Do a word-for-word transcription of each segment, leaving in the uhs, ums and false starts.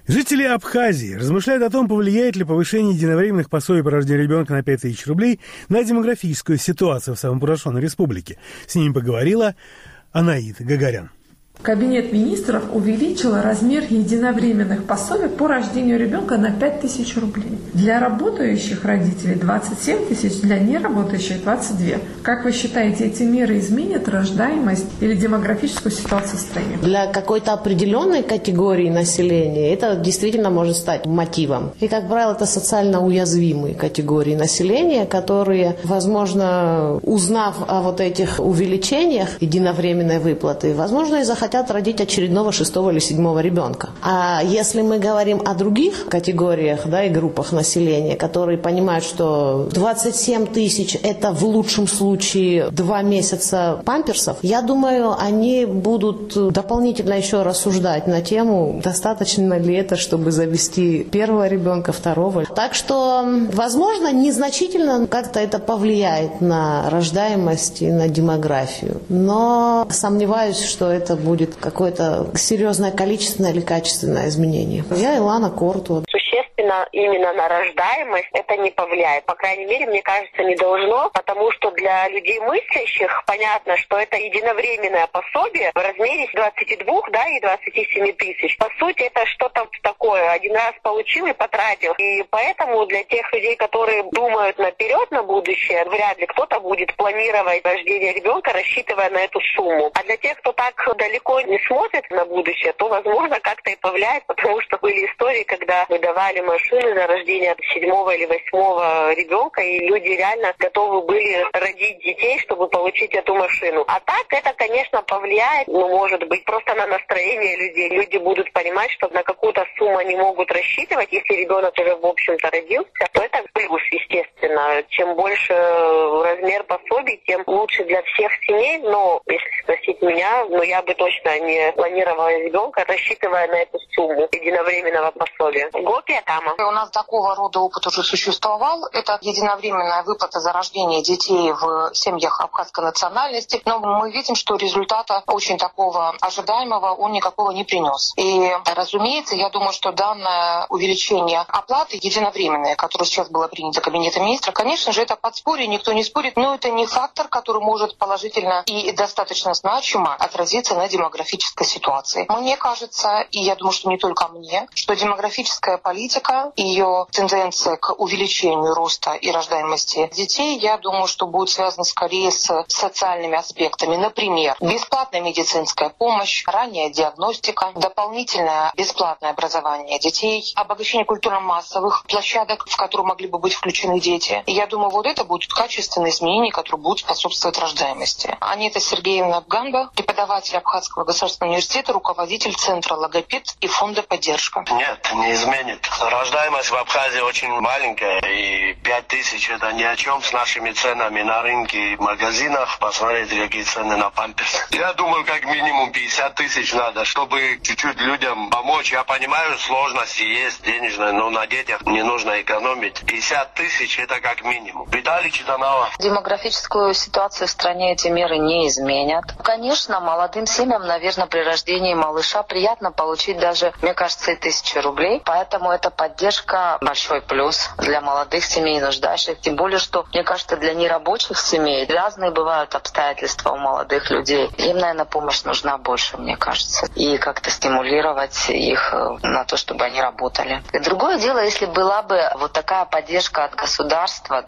Жители Абхазии размышляют о том, повлияет ли повышение единовременных пособий по рождению ребенка на пять тысяч рублей на демографическую ситуацию в самопорошенной республике. С ними поговорила Анаид Гагарян. Кабинет министров увеличил размер единовременных пособий по рождению ребенка на пять тысяч рублей. Для работающих родителей двадцать семь тысяч, для неработающих двадцать два. Как вы считаете, эти меры изменят рождаемость или демографическую ситуацию в стране? Для какой-то определенной категории населения это действительно может стать мотивом. И, как правило, это социально уязвимые категории населения, которые, возможно, узнав о вот этих увеличениях единовременной выплаты, возможно, и захотят хотят родить очередного шестого или седьмого ребенка. А если мы говорим о других категориях, да, и группах населения, которые понимают, что двадцать семь тысяч это в лучшем случае два месяца памперсов, я думаю, они будут дополнительно еще рассуждать на тему, достаточно ли это, чтобы завести первого ребенка, второго. Так что, возможно, незначительно как-то это повлияет на рождаемость и на демографию. Но сомневаюсь, что это будет будет какое-то серьезное количественное или качественное изменение. Я Илана Корту. Существенно именно на рождаемость это не повлияет. По крайней мере, мне кажется, не должно, потому что для людей мыслящих понятно, что это единовременное пособие в размере двадцати двух, да, и двадцати семи тысяч. По сути, это что-то такое. Один раз получил и потратил. И поэтому для тех людей, которые думают наперед на будущее, вряд ли кто-то будет планировать рождение ребенка, рассчитывая на эту сумму. А для тех, кто так далеко не смотрит на будущее, то, возможно, как-то и повлияет, потому что были истории, когда выдавали машины на рождение седьмого или восьмого ребенка, и люди реально готовы были родить детей, чтобы получить эту машину. А так это, конечно, повлияет, ну, может быть, просто на настроение людей. Люди будут понимать, что на какую-то сумму они могут рассчитывать. Если ребенок уже, в общем-то, родился, то это плюс, естественно. Чем больше размер пособий, тем лучше для всех семей. Но, если спросить меня, ну, я бы точно не планировала ребенка, рассчитывая на эту сумму единовременного пособия. Гопия Тама. У нас такого рода опыт уже существовал. Это единовременная выплата за рождение детей в семьях абхазской национальности. Но мы видим, что результата очень такого ожидаемого он никакого не принес. И, разумеется, я думаю, что данное увеличение оплаты единовременное, которое сейчас было принято Кабинетом министров, конечно же, это подспорье, никто не спорит, но это не фактор, который может положительно и достаточно значимо отразиться на демографической ситуации. Мне кажется, и я думаю, что не только мне, что демографическая политика, ее тенденция к увеличению роста и рождаемости детей, я думаю, что будет связана скорее с социальными аспектами. Например, бесплатная медицинская помощь, ранняя диагностика, дополнительное бесплатное образование детей, обогащение культурно-массовых площадок, в которые могли бы быть включены дети. И я думаю, вот это будут качественные изменения, которые будут способствовать рождаемости. Анита Сергеевна Абганба, преподаватель Абхазского государственного университета, руководитель Центра логопед и фонда «Поддержка». Нет, не изменит. Рождаемость в Абхазии очень маленькая, и пять тысяч это ни о чем с нашими ценами на рынке и в магазинах. Посмотрите, какие цены на памперс. Я думаю, как минимум пятьдесят тысяч надо, чтобы чуть-чуть людям помочь. Я понимаю, сложности есть денежные, но на детях не нужно экономить. пятьдесят тысяч это как минимум. Виталий Читанова. Демографическую ситуацию в стране эти меры не изменят. Конечно, молодым семьям, наверное, при рождении малыша приятно получить даже, мне кажется, и тысячу рублей. Поэтому эта поддержка большой плюс для молодых семей, нуждающих. Тем более, что, мне кажется, для нерабочих семей разные бывают обстоятельства у молодых людей. Им, наверное, помощь нужна больше, мне кажется. И как-то стимулировать их на то, чтобы они работали. И другое дело, если была бы вот такая поддержка от государства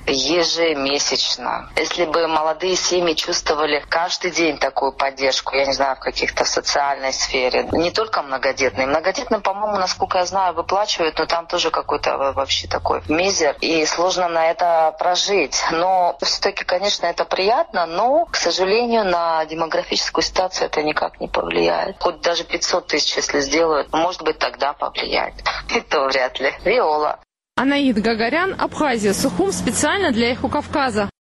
ежемесячно. Если бы молодые семьи чувствовали каждый день такую поддержку, я не знаю, в каких-то социальной сфере. Не только многодетные. Многодетным, по-моему, насколько я знаю, выплачивают, но там тоже какой-то вообще такой мизер. И сложно на это прожить. Но все-таки, конечно, это приятно, но, к сожалению, на демографическую ситуацию это никак не повлияет. Хоть даже пятьсот тысяч, если сделают, может быть, тогда повлияет. И то вряд ли. Виола. Анаид Гагарян, Абхазия, Сухум, специально для Эхо Кавказа.